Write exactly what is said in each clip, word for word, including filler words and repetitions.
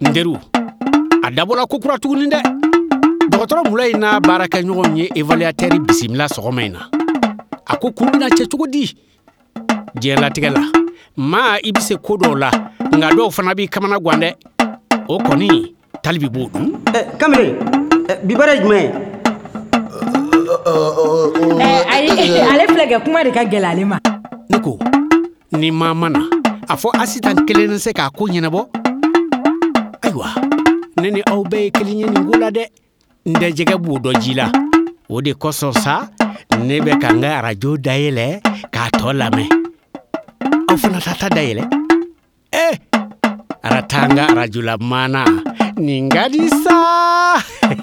Nderu a dabɔla ko kura tuguni dɛ. Dɔgɔtɔrɔ Mulayi n'a baarakɛ ɲɔgɔn ye évaluateur bisimila sɔgɔma in na. A ko kuru bɛna cɛ cogo di? Diɲɛlatigɛ la maa i bɛ se ko dɔw la nka dɔw fana b'i kamana gan dɛ. O kɔni talibi b'o dun. Kamalen bi baara ye jumɛn ye? Ayi ale filɛ kɛ kuma de ka gɛlɛ ale ma. Ne ko ni maa ma na a fɔ assistant kelen na se k'a ko ɲɛnabɔ. Ayiwa ne ni aw bɛɛ ye kelen ye nin ko la dɛ. N tɛ jɛgɛ b'o dɔ ji la. O de kosɔn sa ne bɛ ka n ka arajo dayɛlɛ k'a tɔ lamɛn. Aw fana ta ta dayɛlɛ. Eh ara taa n ka arajo la maana nin ka di sa.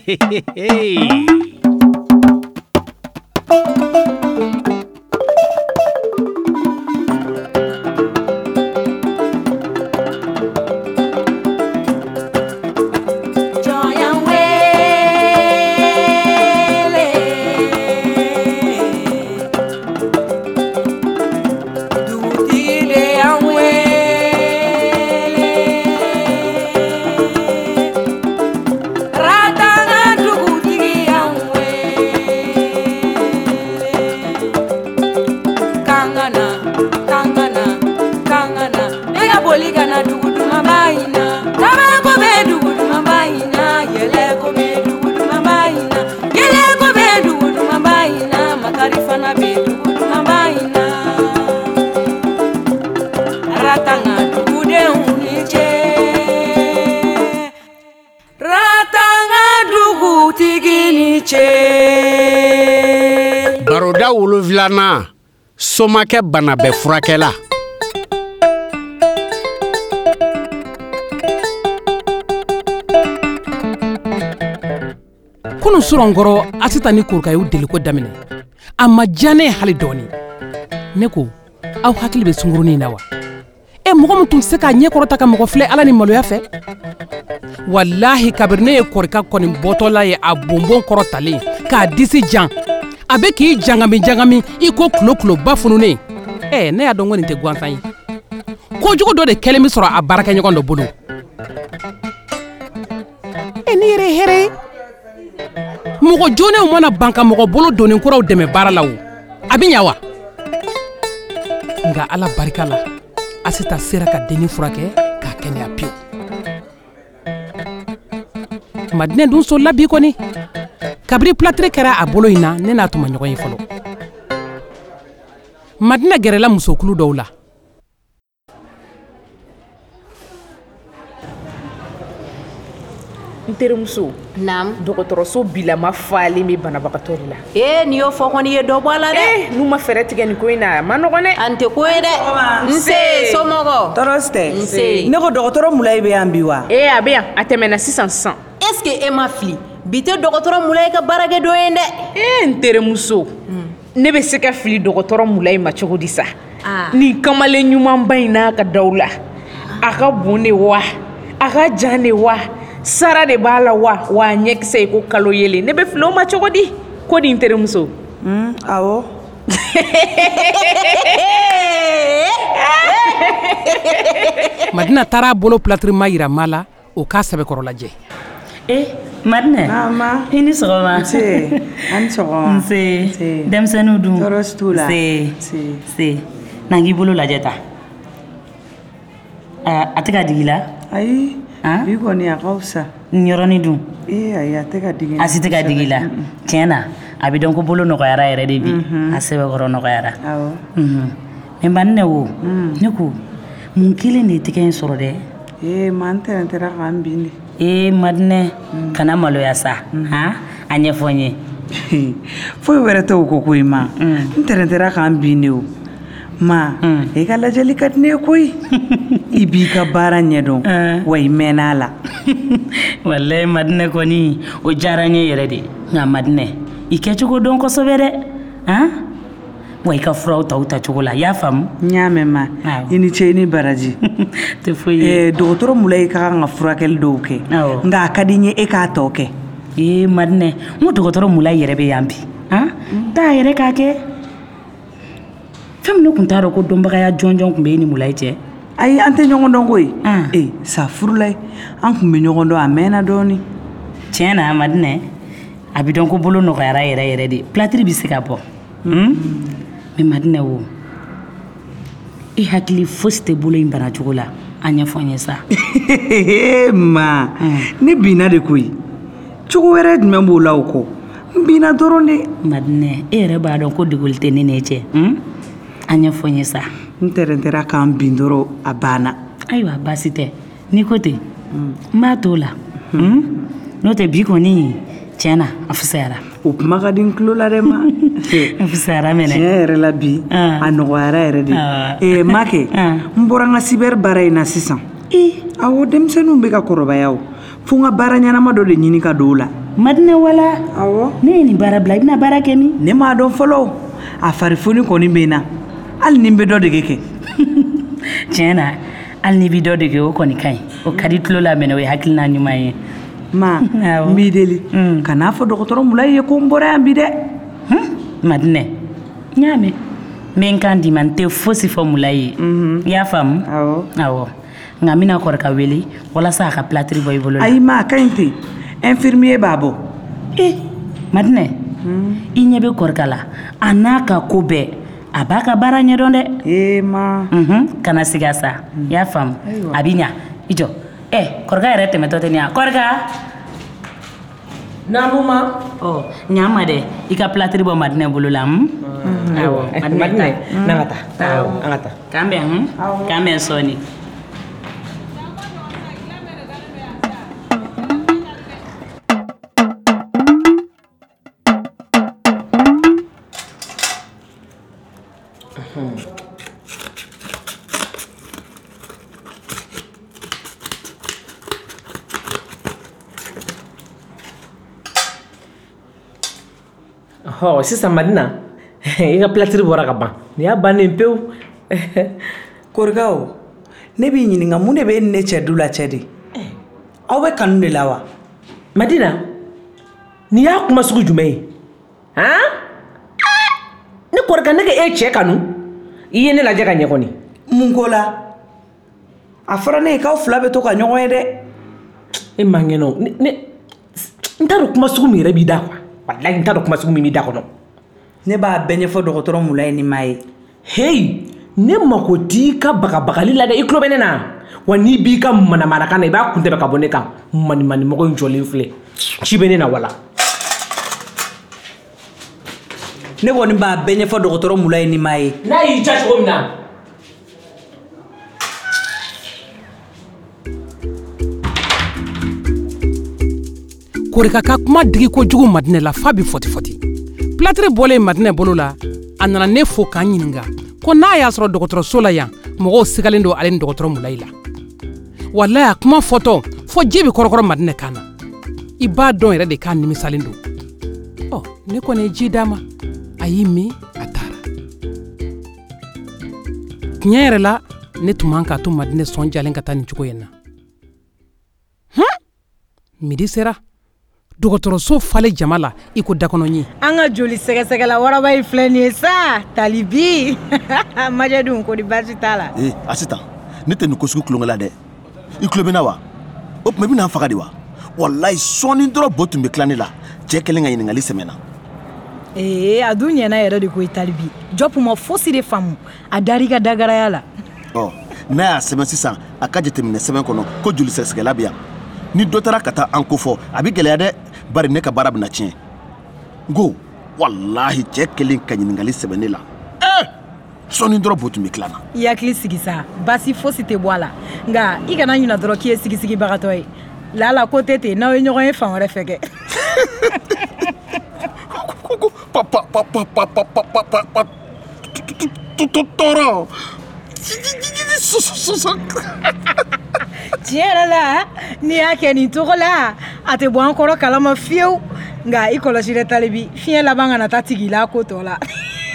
Baroda wolonwulana somakɛ bana bɛɛ furakɛla. Kunu surankɔrɔ Asita ni Kurka y'u deliko daminɛ. A ma diya ne hali dɔɔni. Ne ko aw hakili bɛ sungurunin na wa? E mɔgɔ min tun tɛ se k'a ɲɛkɔrɔta ka mɔgɔ filɛ Ala ni maloya fɛ. Wallahi kabiri ne ye Kɔrika kɔni bɔtɔla ye a bonbon kɔrɔ talen k'a disi jan. A bɛ k'i jangami jangami i ko kulo kulo ba fununen. Eh ne y'a dɔn ko nin tɛ gansan ye. Kojugu dɔ de kɛlen bɛ sɔrɔ a baarakɛ ɲɔgɔn dɔ bolo. E ni yɛrɛ hɛrɛ ye. Mɔgɔ jɔnɛw mana ban ka mɔgɔ bolo donnen kuraw dɛmɛ baara la o. A bɛ ɲa wa? Nka Ala barika la Asita sera ka dennin furakɛ k'a kɛnɛya pewu. Madinɛ dun sola bi kɔni. Kabiri plâtre kɛra a bolo in na ne n'a tun ma ɲɔgɔn ye fɔlɔ. Madinɛ gɛrɛla musokulu dɔw la. N terimuso. Naam. Dɔgɔtɔrɔso bilama falen bɛ banabagatɔ de la. Eh nin y'o fɔ kɔni ye dɔ bɔ a la dɛ. Eh n'u ma fɛɛrɛ tigɛ nin ko in na a ma nɔgɔn dɛ. An tɛ ko ye dɛ. Nse somɔgɔ. Tɔɔrɔ tɛ. Nse. Ne ko dɔgɔtɔrɔ Mulayi bɛ yan bi wa? Eh a bɛ yan a tɛmɛna sisan sisan. Est-ce que e ma fili? Bi tɛ dɔgɔtɔrɔ Mulayi ka baarakɛ dɔ ye dɛ. Eh n terimuso. Ne bɛ se ka fili dɔgɔtɔrɔ Mulayi ma cogo di sa? Nin kamalen ɲumanba in n'a ka daw la. A ka bon de wa? A ka jan de wa? Sara de b'a la wa? Wa ɲɛkisɛ ye ko kalo yelen. Ne bɛ fili o ma cogo di? Ko di n terimuso? Awɔ. Madina taara bolo plâtre ma yira ma la o k'a sɛbɛkɔrɔ lajɛ. Eh Madinɛ. Mama. I ni sɔgɔma. Nse. An ni sɔgɔma. Nse. Denmisɛnninw dun. Tɔɔrɔ si t'u la. Nse. Nse. N'an k'i bolo lajɛ ta. A tɛ ka digi la? Ayi. Bi kɔni a ka fisa. Nin yɔrɔnin dun. Eh ayi a tɛ ka digi. A si tɛ ka digi la. Tiɲɛ na a bɛ dɔn ko bolo nɔgɔyara yɛrɛ de bi. A sɛbɛkɔrɔ nɔgɔyara. Awɔ. Mais Madinɛ wo. Ne ko mun kelen de tɛgɛ in sɔrɔ dɛ? Eh ma n tɛrɛntɛra k'an bin de. Eh Madinɛ kana maloya sa. Han a ɲɛfɔ n ye. Foyi wɛrɛ tɛ o ko ko in ma. N tɛrɛntɛra k'an bin de o. Ma e ka lajɛli ka di ne ye koyi. I b'i ka baara ɲɛdɔn wa i mɛnna a la. Walayi Madinɛ kɔni o diyara n ye yɛrɛ de. Nka Madinɛ i kɛcogo dɔn kosɛbɛ dɛ. Han wa i ka furaw ta o tacogo la i y'a faamu? N y'a mɛn ma. I ni ce i ni baraji. Tɛ foyi ye. Dɔgɔtɔrɔ Mulayi ka kan ka furakɛli dɔw kɛ. Nka a ka di n ye e k'a tɔ kɛ. Eh Madinɛ n ko dɔgɔtɔrɔ Mulayi yɛrɛ bɛ yan bi. Han taa yɛrɛ k'a kɛ. Fɛn min ne tun t'a dɔn ko dɔnbagaya jɔnjɔn tun bɛ e ni Mulayi cɛ. ayi an tɛ ɲɔgɔn dɔn koyi ee sa furula an kun bɛ ɲɔgɔn dɔn a mɛnna dɔɔni tiɲɛ na Madinɛ a bɛ dɔn ko bolo nɔgɔyara yɛrɛ yɛrɛ de platiri bɛ se ka bɔ mais Madinɛ wo i hakili fosi tɛ bolo in bana cogo la a ɲɛfɔ n ye sa ma ne binna de koyi cogo wɛrɛ jumɛn b'o la o kɔ n binna dɔrɔn de Madinɛ e yɛrɛ b'a dɔn ko degoli tɛ ne n'e cɛ a ɲɛfɔ n ye sa n tɛrɛntɛra k'an bin dɔrɔn a banna ayiwa baasi tɛ n'i ko ten n b'a to la n'o tɛ bi kɔni tiɲɛ na a fisayara o kuma ka di n tulo la dɛ ma a fisayara mɛnɛ tiɲɛ yɛrɛ la bi a nɔgɔyara yɛrɛ de ee Makɛ n bɔra n ka cyber baara in na sisan awɔ denmisɛnninw bɛ ka kɔrɔbaya o fo n ka baara ɲɛnama dɔ de ɲini ka don o la Madinɛ wala awɔ ne ye nin baara bila i bɛna baara kɛ min ne m'a dɔn fɔlɔ a farifoni kɔni bɛ n na hali ni n bɛ dɔ dege kɛ tiɲɛ na hali ni bɛ dɔ dege o kɔni ka ɲi o ka di tulo la mɛnɛ o ye hakilina ɲuman ye ma n b'i deli ka n'a fɔ dɔgɔtɔrɔ Mulayi ye ko n bɔra yan bi dɛ Madinɛ n y'a mɛn n bɛ n kan d'i ma n tɛ fosi fɔ Mulayi ye i y'a faamu awɔ awɔ nka n bɛna kɔrɔkɛ wele walasa a ka platiri bɔ i bolo la ayi ma a ka ɲi ten infirmier b'a bɔ eh Madinɛ i ɲɛ bɛ kɔrɔkɛ la a n'a ka ko bɛɛ a b'a ka baara ɲɛdɔn dɛ ee ma kana siga sa i y'a faamu a bɛ ɲa i jɔ ɛ kɔrɔkɛ yɛrɛ tɛmɛtɔ tɛ nin yan kɔrɔkɛ naamu ma ɔ ɲa ma dɛ i ka platiri bɔ Madinɛ bolo la awɔ Madinɛ n'an ka taa an ka taa k'an bɛn k'an bɛn sɔɔni hɔ sisan Madina i ka platiri bɔra ka ban nin y'a bannen pewu kɔrɔkɛ o ne b'i ɲininka mun de bɛ ne cɛ du la cɛ de aw bɛ kanu de la wa Madina nin y'a kuma sugu jumɛn ye han ne kɔrɔkɛ ne ka e cɛ kanu i ye ne lajɛ ka ɲɛ kɔni mun ko la a fɔra ne ye k'aw fila bɛ to ka ɲɔgɔn ye dɛ e man kɛnɛ ne ne n t'a dɔn kuma sugu min yɛrɛ b'i da quoi walahi n t'a dɔn kuma sugu min b'i da kɔnɔ ne b'a bɛɛ ɲɛfɔ dɔgɔtɔrɔ Mulayi ni ma ye hey ne mako t'i ka bagabagali la dɛ i tulo bɛ ne na wa n'i b'i ka manamanakan na i b'a kun tɛmɛ ka bɔ ne kan manimanimɔgɔ in jɔlen filɛ ci bɛ ne na wala ne kɔni b'a bɛɛ ɲɛfɔ dɔgɔtɔrɔ Mulayi ni ma ye n'a y'i ja cogo min na Korika ka kuma digi kojugu Madinɛ la fa bi fɔti fɔti platiri bɔlen Madinɛ bolo la a nana ne fo k'an ɲininka ko n'a y'a sɔrɔ dɔgɔtɔrɔso la yan mɔgɔw sigalen don ale ni dɔgɔtɔrɔ Mulayi la walayi a kuma fɔtɔ fo ji bi kɔrɔkɔrɔ Madinɛ kan na i b'a dɔn yɛrɛ de k'a nimisalen don ɔ ne kɔni ye ji d'a ma a y'i min a taara tiɲɛ yɛrɛ la ne tun man k'a to Madinɛ sɔn jalen ka taa nin cogo in na midi sera dɔgɔtɔrɔso falen jama la i ko dakɔnɔɲi an ka joli sɛgɛsɛgɛla waraba in filɛ nin ye sa talibi majɛdun ko di baasi t'a la ee Asita ne tɛ nin ko sugu tulonkɛ la dɛ i tulo bɛ n na wa o tuma i bɛna n faga de wa walayi sɔɔni dɔrɔn bo tun bɛ tila ne la cɛ kelen ka ɲininkali sɛmɛna ee a dun ɲɛna yɛrɛ de ko i talibi jɔpu ma fosi de faamu a dari ka dagaraya la ɔ n'a y'a sɛbɛn sisan a ka jateminɛ sɛbɛn kɔnɔ ko joli sɛgɛsɛgɛla bɛ yan ni dɔ taara ka taa an ko fɔ a bɛ gɛlɛya dɛ bari ne ka baara bɛna tiɲɛ n ko walahi cɛ kelen ka ɲininkali sɛbɛn ne la eh sɔɔni dɔrɔn bo tun bɛ tila na i hakili sigi sa baasi fosi tɛ bɔ a la nka i kana ɲina dɔrɔn k'i ye sigisigibagatɔ ye lala ko tɛ ten n'aw ye ɲɔgɔn ye fan wɛrɛ fɛ kɛ tɔɔrɔ tiɲɛ yɛrɛ la n'i y'a kɛ nin cogo la a tɛ bɔ an kɔrɔ kalama fiyewu nka i kɔlɔsi dɛ talibi fiɲɛ laban kana taa tigi la ko tɔ la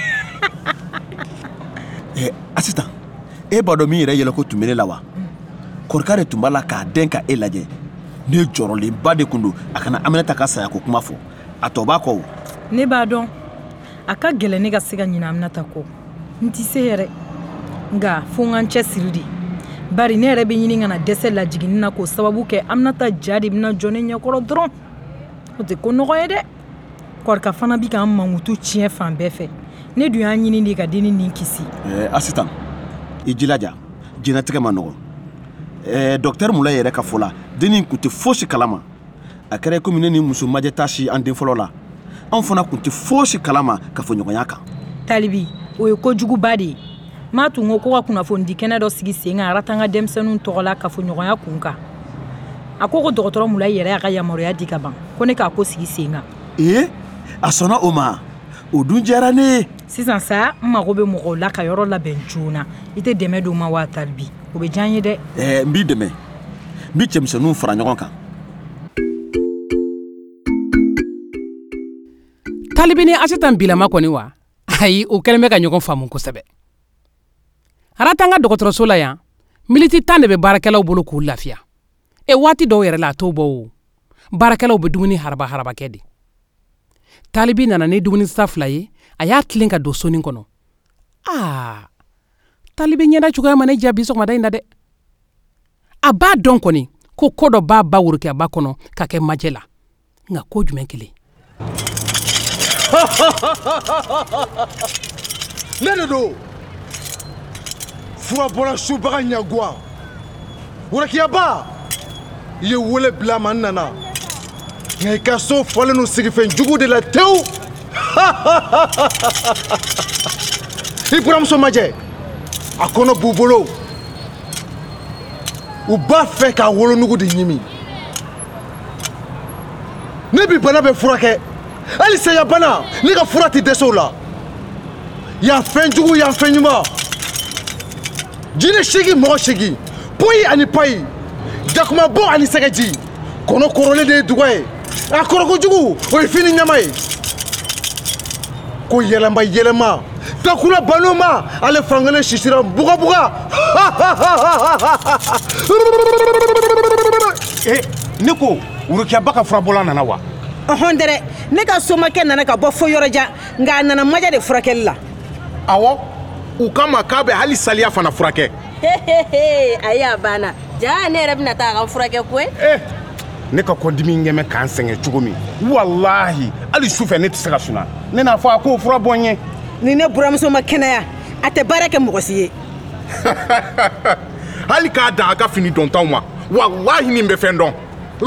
Asita e b'a dɔn min yɛrɛ yɛlɛ ko tun bɛ ne la wa kɔrɔkɛ de tun b'a la k'a den ka e lajɛ ne jɔrɔlenba de kun don a kana Aminata ka saya ko kuma fɔ a tɔ b'a kɔ ne b'a dɔn a ka gɛlɛn ne ka se ka ɲinɛ Aminata kɔ n tɛ se yɛrɛ nka fo n ka n cɛ siri de bari ne yɛrɛ bɛ ɲini ka na dɛsɛ lajiginni na k'o sababu kɛ Aminata ja de bɛna jɔ ne ɲɛkɔrɔ dɔrɔn o tɛ ko nɔgɔ ye dɛ kɔrɔka fana bi k'an mankutu tiɲɛ fan bɛɛ fɛ ne dun y'a ɲini de ka denni nin kisi. ɛɛ Asitan i jilaja jɛnatigɛ ma nɔgɔ ɛɛ docteur Mulayi yɛrɛ ka fɔ la denni kun tɛ fosi kalama a kɛra komi ne ni muso majɛ ta si an den fɔlɔ la anw fana kun tɛ fosi kalama ka fɔ ɲɔgɔnya kan. Talibi o ye kojuguba de ye m'a tun ko ko ka kunnafonidi kɛnɛ dɔ sigi sen kan arata an ka denmisɛnninw tɔgɔ la ka fɔ ɲɔgɔnya kun kan a ko ko dɔgɔtɔrɔ Mulayi yɛrɛ y'a ka yamaruya di ka ban ko ne k'a ko sigi sen kan. ee a sɔnna o ma o dun diyara ne ye. sisan sa n mago bɛ mɔgɔw la ka yɔrɔ labɛn joona i tɛ dɛmɛ don ma wa Talibi o bɛ diya n ye dɛ. ɛɛ n b'i dɛmɛ n bɛ cɛmisɛnninw fara ɲɔgɔn kan. Talibi ni Asitan bilama kɔni wa ayi o kɛlen bɛ ka ɲɔgɔn faamu kosɛbɛ. Arata an ka dɔgɔtɔrɔso la yan militi tan de bɛ baarakɛlaw bolo k'u lafiya e waati dɔw yɛrɛ la a t'o bɔ o baarakɛlaw bɛ dumuni haraba haraba kɛ de. Talibi nana ni dumuni sa fila ye a y'a tilen ka don sonin kɔnɔ aa Talibi ɲɛda cogoya ma ne diya bi sɔgɔmada in na dɛ a b'a dɔn kɔni ko ko dɔ b'a ba worokɛba kɔnɔ ka kɛ majɛ la nka ko jumɛn kelen. ne de don fura bɔra subaga ɲaguwa worokɛba i ye wele bila ma n nana nka i ka so fɔlen no sigifɛn jugu de la tewu i buramuso majɛ a kɔnɔ b'u bolo u b'a fɛ k'a wolonugu de ɲimi ne bi bana bɛ furakɛ hali saya bana ne ka fura tɛ dɛsɛ o la yan fɛn jugu yan fɛn ɲuman jinɛ segi mɔgɔ segi poyi ani payi jakumabɔ ani sɛgɛji kɔnɔ kɔrɔlen de ye dugɔ ye a kɔrɔkojugu o ye fini ɲama ye ko yɛlɛma yɛlɛma takula balo ma ale fankelen sisira bugabuga eh ne ko worokɛba ka furabɔla nana wa ɔhɔn dɛrɛ ne ka somakɛ nana ka bɔ fo yɔrɔjan nka a nana majɛ de furakɛli la awɔ u kama k'a bɛ hali saliya fana furakɛ ayi a banna ja ne yɛrɛ bɛna taa a ka furakɛ koyi eh ne ka kɔdimi ɲɛmɛ k'an sɛgɛn cogo min walahi hali sufɛ ne tɛ se ka suna ne n'a fɔ a k'o fura bɔ n ye ni ne buramuso ma kɛnɛya a tɛ baara kɛ mɔgɔ si ye hali k'a dan a ka fini dɔntaw ma walahi nin bɛ fɛn dɔn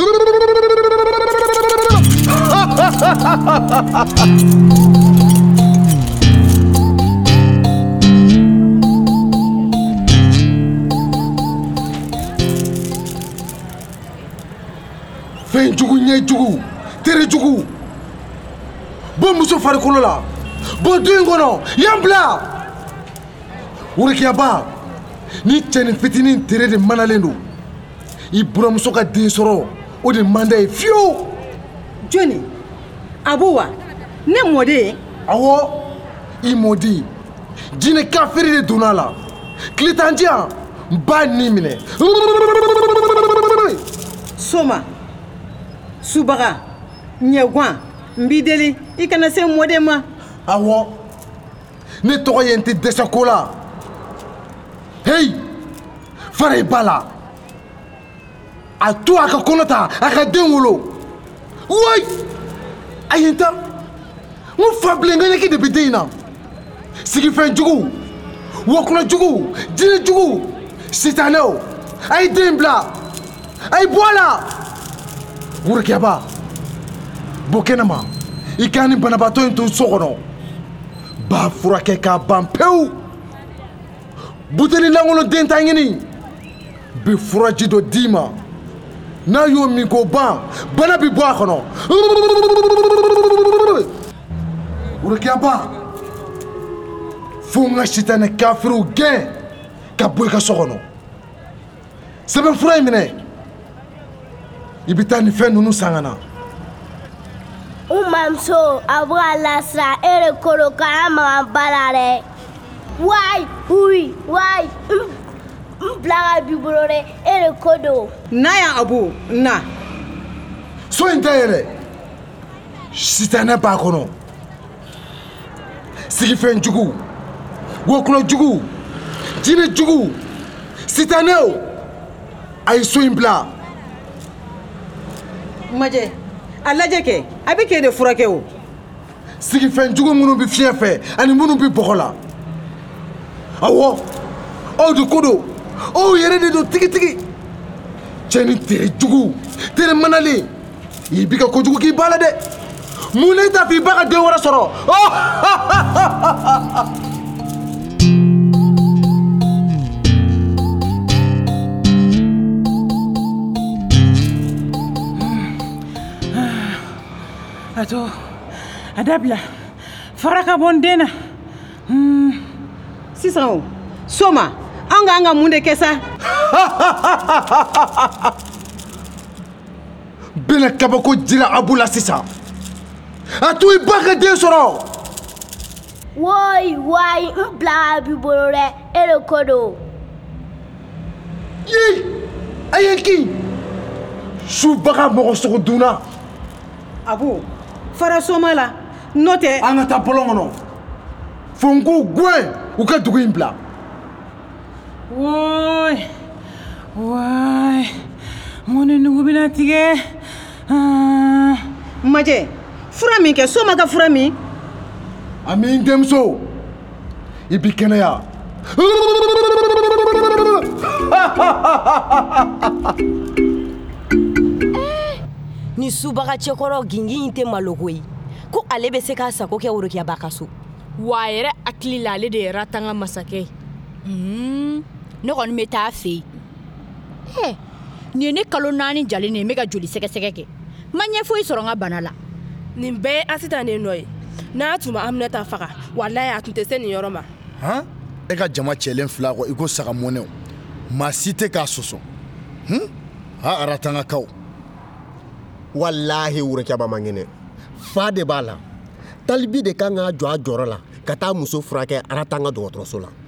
fɛn jugu ɲɛ jugu tere jugu bɔ muso farikolo la bɔ du in kɔnɔ yan bila worokɛba ni cɛnin fitinin tere de manalen don i buramuso ka den sɔrɔ o de man d'a ye fiyewu joni abu wa ne mɔden awɔ i mɔden jinɛ kafiri de donna a la tile tan diyan n b'a ni minɛ soma subaga ɲɛgwan n b'i deli i kana se mɔden ma awɔ ne tɔgɔ ye n tɛ dɛsɛ ko la heyi fara i ba la a to a ka kɔnɔ ta a ka den wolo wai a ye n ta n fa bilenkaɲɛki de bɛ den in na sigifɛn jugu wɔkɔnɔ jugu jinɛ jugu sitanɛw a ye den bila a ye bɔ a la worokɛba bɔ kɛnɛ ma i k'a ni banabaatɔ in to so kɔnɔ b'a furakɛ k'a ban pewu buteli lankolon den ta ɲini bɛ furaji dɔ d'i ma n'a y'o min k'o ban bana bɛ bɔ a kɔnɔ worokɛba fo n ka sitanɛ kafiriw gɛn ka bɔ i ka so kɔnɔ sɛbɛnfura in minɛ i bɛ taa nin fɛn ninnu san ka na n mamuso a bɛ ka lasira e de ko don k'an maga ba la dɛ wayi oui wayi n bila ka b'i bolo dɛ e de ko don n'a yan abu na so in tɛ yɛrɛ sitanɛ b'a kɔnɔ sigifɛn jugu wɔkulɔ jugu jinɛ jugu sitanɛ o a ye so in bila. Majɛ a lajɛ kɛ a bɛ k'e de furakɛ o. sigifɛn jugu minnu bɛ fiɲɛ fɛ ani minnu bɛ bɔgɔ la. awɔ aw de ko don aw yɛrɛ de don tigitigi. cɛ ni tere jugu tere manalen i bi ka kojugu k'i ba la dɛ. mun na i t'a fɔ i ba ka den wɛrɛ sɔrɔ. a to a dabila fara ka bɔ n den na. sisan o soma an k'an ka mun de kɛ sa. bɛnɛ kabako jira abu la sisan a to i ba ka den sɔrɔ. woyi woyi n bila b'i bolo dɛ e de ko don. ye a ye n kin subaga mɔgɔ sogo dunna. abu fara soma la n'o tɛ. an ka taa bɔlɔn kɔnɔ fo n ko gɛn u ka dugu in bila. woyi woyi mun ni nugu bɛna tigɛ. majɛ fura min kɛ soma ka fura min. ami n denmuso i bi kɛnɛya. ni subaga cɛkɔrɔ gingi in tɛ maloko ye ko ale bɛ se k'a sago kɛ worokiyaba ka so. wa a yɛrɛ hakili la ale de yɛrɛ tanga masakɛ ye. ne kɔni bɛ taa fɛ yen. ɛ nin ye ne kalo naani jalen de ye n bɛ ka joli sɛgɛsɛgɛ kɛ ma ɲɛ foyi sɔrɔ n ka bana la. nin bɛɛ ye Asita de nɔ ye. n'a tun ma Aminata faga walayi a tun tɛ se nin yɔrɔ ma. han e ka jama cɛlen fila kɔ i ko saga mɔnɛw maa si tɛ k'a sɔsɔ. hun ha aratangakaw. wallahi worokiyaba man kɛnɛ fa de b'a la talibi de kan k'a jɔ a jɔyɔrɔ la ka taa muso furakɛ aratanga dɔgɔtɔrɔso la.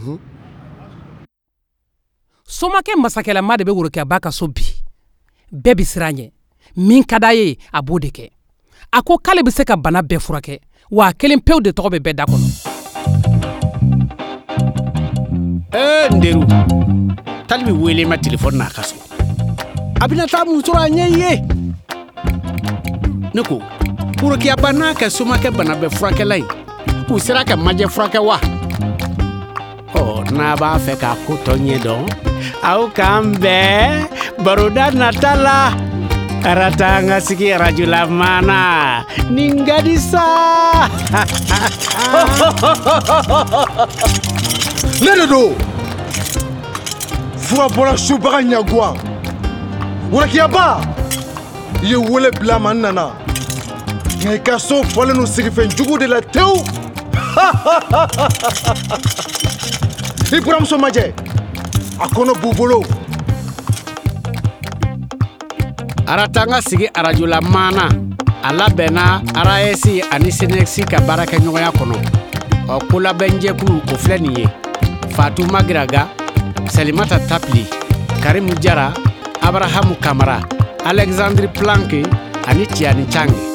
somakɛ masakɛlama de bɛ worokiyaba ka so bi bɛɛ bi siran ɲɛ min ka d'a ye a b'o de kɛ a ko k'ale bɛ se ka bana bɛɛ furakɛ wa a kelen pewu de tɔgɔ bɛ bɛɛ da kɔnɔ. ee n deru talibi wele ma telefɔni n'a ka so a bɛna taa mun sɔrɔ a ɲɛ ye. ne ko worokiyaba n'a ka somakɛ bana bɛɛ furakɛla ye u sera ka majɛ furakɛ wa. ɔ n'a b'a fɛ k'a ko tɔ ɲɛ dɔn aw k'an bɛɛ baroda nata la arata an ka sigi arajo la maana nin ka di sa. ne de don fura bɔra subaga ɲaguwa worokiyaba i ye wele bila ma n nana nka i ka so fɔlen no sigifɛn jugu de la tewu. i buramuso majɛ a kɔnɔ b'u bolo. arata an ka sigi arajo la maana a labɛnna arayɛsi ani senɛgisi ka baarakɛɲɔgɔnya kɔnɔ ɔ ko labɛnjɛkulu o filɛ nin ye fatu magiraga salimata tapili karimu jara abarahamu kamara alexandre planke ani tiyani cange.